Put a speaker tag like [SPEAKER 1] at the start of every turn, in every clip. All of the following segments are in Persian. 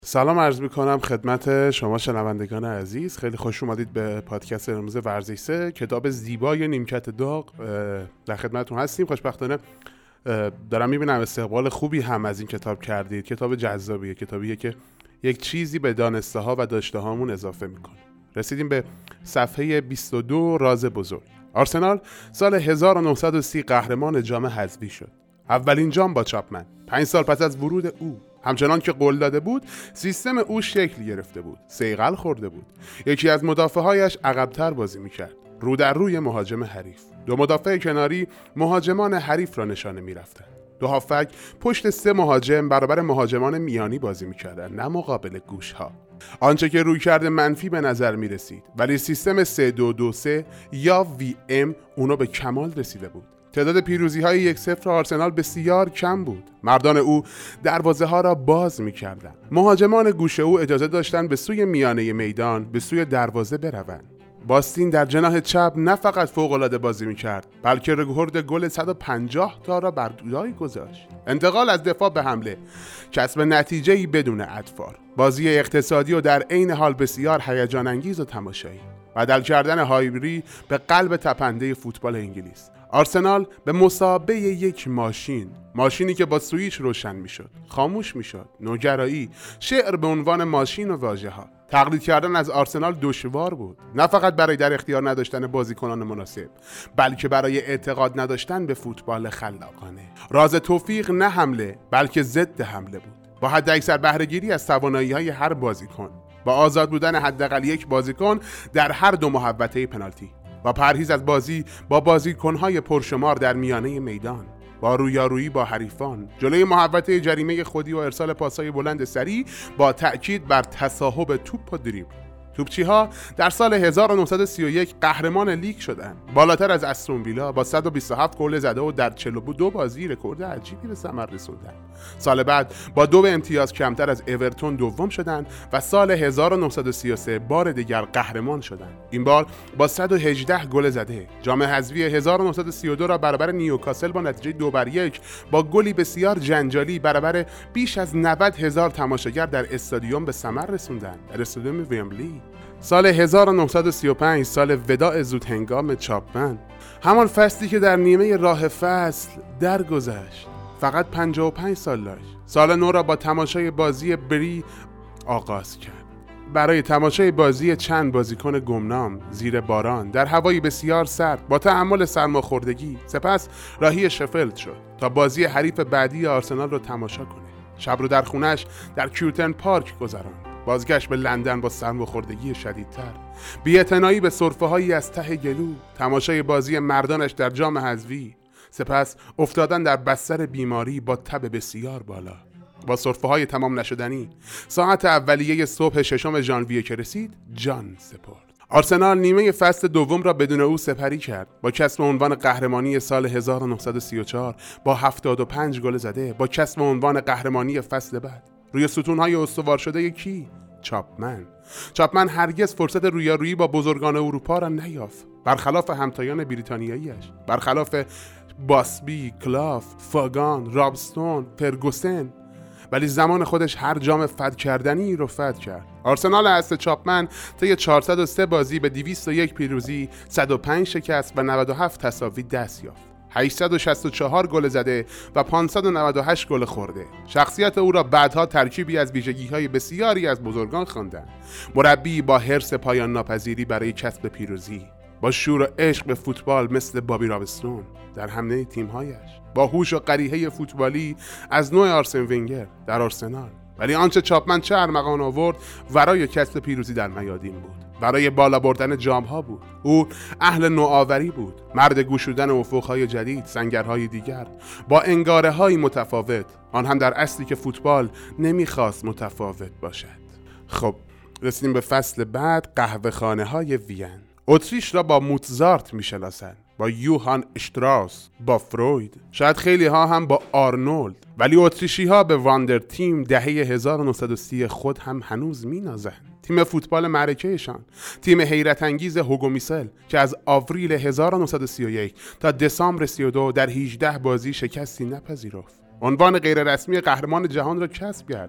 [SPEAKER 1] سلام عرض میکنم خدمت شما شنوندگان عزیز. خیلی خوش اومدید به پادکست امروز ورزش 3، کتاب زیبای نیمکت داغ. در خدمتتون هستیم. خوشبختانه دارم میبینم استقبال خوبی هم از این کتاب کردید. کتاب جذابیه، کتابیه که یک چیزی به دانسته ها و داشته هامون اضافه میکنه. رسیدیم به صفحه 22. راز بزرگ. آرسنال سال 1930 قهرمان جام حذفی شد. اولین جام با چاپمن. 5 سال پس از ورود او، همچنان که قول داده بود، سیستم او شکل گرفته بود. صیقل خورده بود. یکی از مدافعهایش عقب‌تر بازی میکرد، رو در روی مهاجم حریف. 2 مدافع کناری مهاجمان حریف را نشانه میرفتند. 2 هافک پشت 3 مهاجم برابر مهاجمان میانی بازی میکردند، نه مقابل گوشها. آنچه که رویکرد منفی به نظر می رسید، ولی سیستم 3-2-2-3 یا VM اونو به کمال رسیده بود. تعداد پیروزی های 1-0 آرسنال بسیار کم بود. مردان او دروازه ها را باز می کردن. مهاجمان گوشه او اجازه داشتند به سوی میانه میدان، به سوی دروازه بروند. باستین در جناح چپ نه فقط فوق‌العاده بازی می‌کرد، بلکه رکورد گل 150 تا را بر جای گذاشت. انتقال از دفاع به حمله، کسب نتیجه‌ای بدون ادوار، بازی اقتصادی و در عین حال بسیار هیجان انگیز و تماشایی، بدل کردن هایبری به قلب تپنده فوتبال انگلیس. آرسنال به مثابه یک ماشینی که با سوئیچ روشن میشد، خاموش میشد. نوگرایی، شعر به عنوان ماشین و واژه‌ها. تقلید کردن از آرسنال دشوار بود، نه فقط برای در اختیار نداشتن بازیکنان مناسب، بلکه برای اعتقاد نداشتن به فوتبال خلاقانه. راز توفیق نه حمله، بلکه ضد حمله بود. با حداکثر بهره‌گیری از توانایی‌های هر بازیکن، با آزاد بودن حداقل یک بازیکن در هر 2 محوطه پنالتی، با پرهیز از بازی با بازیکن‌های پرشمار در میانه میدان، با رویارویی با حریفان جلوی محوطه جریمه خودی و ارسال پاس‌های بلند سریع، با تأکید بر تصاحب توپ و دریبل. توپچی‌ها در سال 1931 قهرمان لیگ شدند، بالاتر از استون ویلا با 127 گل زده و در 42 بازی رکورد عجیبی به ثمر رسوندند. سال بعد با 2 امتیاز کمتر از اورتون دوم شدند و سال 1933 بار دیگر قهرمان شدند. این بار با 118 گل زده. جام حذفی 1932 را برابر نیوکاسل با نتیجه 2-1 با گلی بسیار جنجالی برابر بیش از 90,000 تماشاگر در استادیوم به ثمر رسوندند، در استادیوم ومبلی. سال 1935 سال وداع زودهنگام چاپمن، همان فصلی که در نیمه راه فصل درگذشت. فقط 55 سال داشت. سال نو را با تماشای بازی بری آغاز کرد. برای تماشای بازی چند بازیکن گمنام زیر باران در هوایی بسیار سرد با تحمل سرماخوردگی، سپس راهی شفیلد شد تا بازی حریف بعدی آرسنال رو تماشا کنه. شب رو در خونش در کیوتن پارک گذراند. بازگشت به لندن با سرماخوردگی شدیدتر، بی‌اعتنایی به سرفه‌هایی از ته گلو، تماشای بازی مردانش در جام حذفی، سپس افتادن در بستر بیماری با تب بسیار بالا، با سرفه‌های تمام نشدنی. ساعت اولیه صبح 6 ژانویه که رسید، جان سپرد. آرسنال نیمه فصل دوم را بدون او سپری کرد، با کسب عنوان قهرمانی سال 1934 با 75 گل زده، با کسب عنوان قهرمانی فصل بعد. روی ستون‌های استوار شده کی؟ چاپمن هرگز فرصت رویارویی با بزرگان اروپا را نیافت، برخلاف همتایان بریتانیایی‌اش، برخلاف باسبی، کلاف، فاگان، رابستون، فرگوسن. ولی زمان خودش هر جام فد کردنی رو فد کرد. آرسنال اصل چاپمن طی 403 بازی به 201 پیروزی، 105 شکست و 97 تساوی دست یافت. 864 گل زده و 598 گل خورده. شخصیت او را بعدها ترکیبی از ویژگی‌های بسیاری از بزرگان خواندند. مربی با حرص پایان ناپذیری برای کسب پیروزی، با شور و عشق به فوتبال مثل بابی رابستون در حمله تیم‌هایش، با هوش و قریحه فوتبالی از نوع آرسن ونگر در آرسنال. ولی آنچه چاپمن چه ارمغان آورد ورای کسب پیروزی در میادین بود، برای بالا بردن جام‌ها بود. او اهل نوآوری بود، مرد گشودن افق‌های جدید، سنگرهای دیگر، با انگاره‌های متفاوت، آن هم در اصلی که فوتبال نمیخواست متفاوت باشد. خب رسیدیم به فصل بعد، قهوه‌خانه‌های وین. اتریش را با موتزارت میشناسند، با یوهان اشتراس، با فروید، شاید خیلی ها هم با آرنولد. ولی اتریشی ها به واندر تیم دهه 1930 خود هم هنوز مینازند. تیم فوتبال معرکه‌شان، تیم حیرت انگیز هوگو میسل که از آوریل 1931 تا دسامبر 32 در 18 بازی شکستی نپذیرفت. عنوان غیررسمی قهرمان جهان را کسب کرد.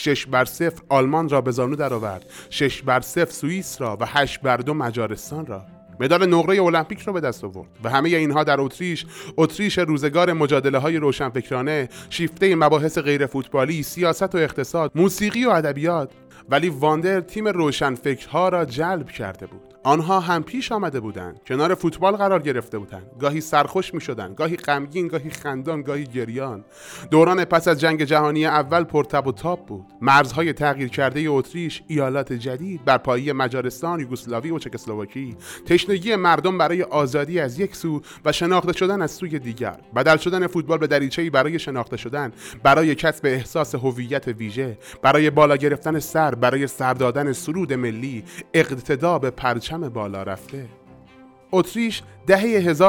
[SPEAKER 1] 6-0 آلمان را به زانو درآورد، 6-0 سوئیس را و 8-2 مجارستان را. مدال نقره المپیک را به دست آورد و همه اینها در اتریش روزگار مجادله‌های روشنفکرانه، شیفته مباحث غیر فوتبالی، سیاست و اقتصاد، موسیقی و ادبیات. ولی واندر تیم روشنفکرها را جلب کرده بود. آنها هم پیش آمده بودند، کنار فوتبال قرار گرفته بودند، گاهی سرخوش می شدند، گاهی غمگین، گاهی خندان، گاهی گریان. دوران پس از جنگ جهانی اول پرتب و تاب بود. مرزهای تغییر کرده اتریش، ایالات جدید، برپایی مجارستان، یوگسلاوی و چکسلواکی، تشنگی مردم برای آزادی از یک سو و شناخته شدن از سوی دیگر، بدل شدن فوتبال به دریچه‌ای برای شناخته شدن، برای کسب احساس هویت ویژه، برای بالا گرفتن سر، برای سر دادن سرود ملی، اقتدا به پرچم بالا رفته. اتریش دهه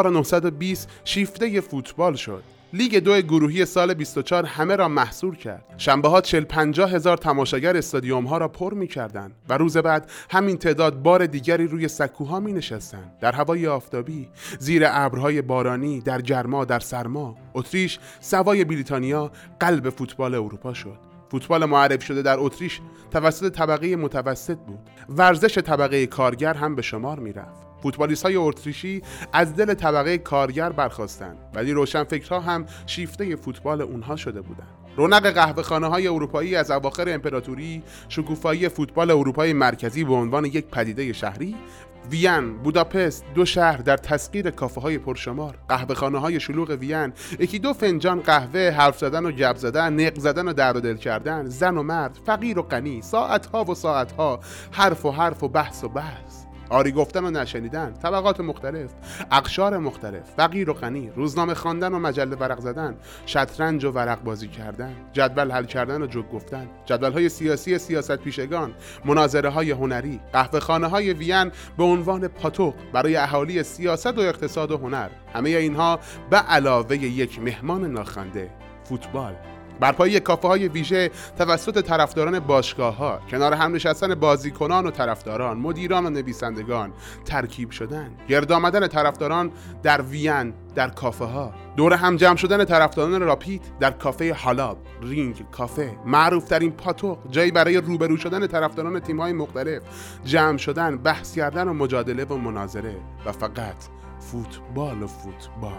[SPEAKER 1] 1920 شیفته فوتبال شد. لیگ 2 گروهی سال 24 همه را محصور کرد. شنبه‌ها 40-50 هزار تماشاگر استادیوم‌ها را پر می‌کردند و روز بعد همین تعداد بار دیگری روی سکوها می‌نشستند، در هوای آفتابی، زیر ابرهای بارانی، در گرما، در سرما. اتریش سوای بریتانیا قلب فوتبال اروپا شد. فوتبال معرفی شده در اتریش توسط طبقه متوسط بود. ورزش طبقه کارگر هم به شمار می‌رفت. فوتبالیست‌های اتریشی از دل طبقه کارگر برخاستند، ولی روشنفکرها هم شیفته فوتبال اونها شده بودند. رونق قهوه‌خانه‌های اروپایی از اواخر امپراتوری، شکوفایی فوتبال اروپای مرکزی به عنوان یک پدیده شهری، وین، بوداپست، دو شهر در تسخیر کافه‌های پرشمار، قهوه‌خانه‌های شلوغ وین، یکی دو فنجان قهوه، حرف زدن و گپ زدن، نق زدن و درد و دل کردن، زن و مرد، فقیر و غنی، ساعت‌ها و ساعت‌ها، حرف و بحث و بحث، آری گفتن و نشنیدن، طبقات مختلف، اقشار مختلف، فقیر و غنی، روزنامه خواندن و مجله ورق زدن، شطرنج و ورق بازی کردن، جدول حل کردن و جوک گفتن، جدول‌های سیاسی سیاست پیشگان، مناظره‌های هنری، قهوه‌خانه‌های وین به عنوان پاتوق برای اهالی سیاست و اقتصاد و هنر. همه اینها به علاوه یک مهمان ناخوانده، فوتبال. برپایی کافه‌های ویژه توسط طرفداران باشگاه‌ها، کنار هم نشستن بازیکنان و طرفداران، مدیران و نویسندگان، ترکیب شدن، گرد آمدن طرفداران در وین در کافه‌ها، دور هم جمع شدن طرفداران راپید در کافه هالاب، رینگ کافه، معروف ترین پاتوق، جایی برای روبرو شدن طرفداران تیم‌های مختلف، جمع شدن، بحث کردن و مجادله و مناظره و فقط فوتبال و فوتبال.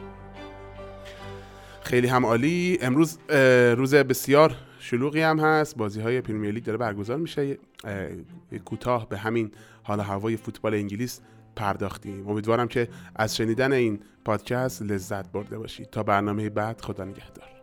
[SPEAKER 1] خیلی هم عالی. امروز روز بسیار شلوغی هم هست، بازی‌های پرمیر لیگ داره برگزار میشه. کوتاه به همین حال هوای فوتبال انگلیس پرداختیم. امیدوارم که از شنیدن این پادکست لذت برده باشید. تا برنامه بعد، خدا نگهدار.